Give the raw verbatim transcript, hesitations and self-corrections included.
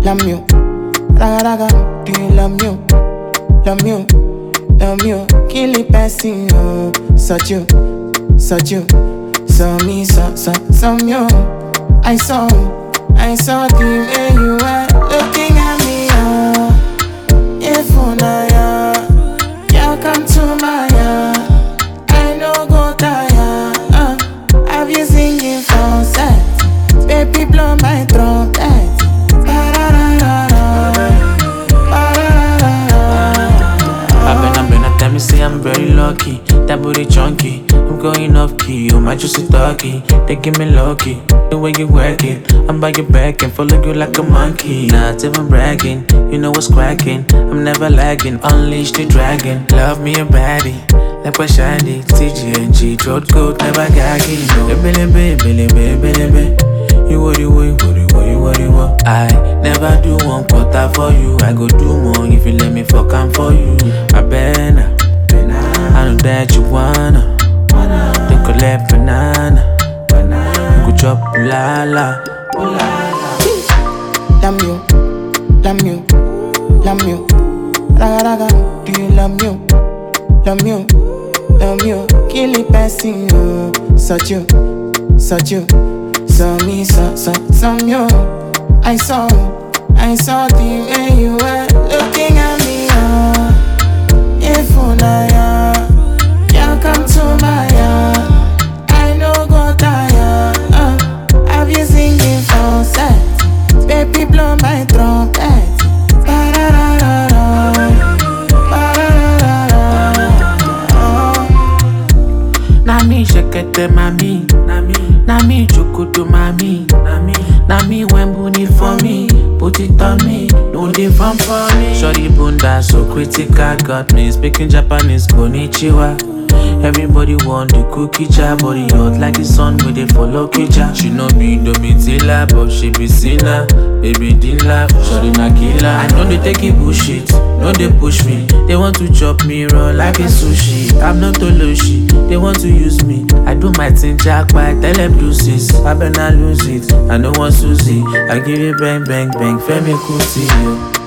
love you, raga raga, do you love me? Love you, love you, kill it passing you, such you, such you, so me, so, so, so you. I saw, I saw the way you were looking at me, oh. If una ya, you come to my ya, I no go tire, uh. Have you singing for set? Baby blow my trumpet. Tell me say I'm very lucky, that booty chunky. I'm going off key, oh my juicy talkie. They give me lucky, the way you work it. I'm by your back and follow you like a monkey. Not even bragging, you know what's cracking. I'm never lagging, unleash the dragon. Love me a baddie, like what shiny. T G N G, throat coat, never gagging. No, baby, baby, baby, baby, baby. You what you what you what you what you what? I never do one quarter for you. I go do more if you let me fuck am for you. I better, I know that you wanna. They collect banana, you go chop la la. Love you, love you, love you, raga raga, do you love me? Love you, love you, kill it passing you, such you, such you. So me, so, so, so you. I saw, I saw the way you were looking at me, oh. If una ya, you come to my ya, I no go tire, uh. Have you singing for set? Baby blow my trumpet. Ba-da-da-da-da, ba-da-da-da-da. Na me shekete mami, na me, na me chokoto mami, na me, na me when booty for me, put it on me, no dey fun for me. Shorty bunda so critical, got me speaking Japanese, konnichiwa. Everybody want the cookie jar, body hot like the sun with they follow kitchen. She no be Domitila, but she be sinner. Baby Dilla, shorty na killer. I know they take it bullshit, no they push me. They want to chop me raw like a sushi. I'm not Toloshi, they want to use me. I do my thing jackpot, tell them deuces. I better not lose it, I know one Susie. I give you bang bang bang, Femi Kuti, yo.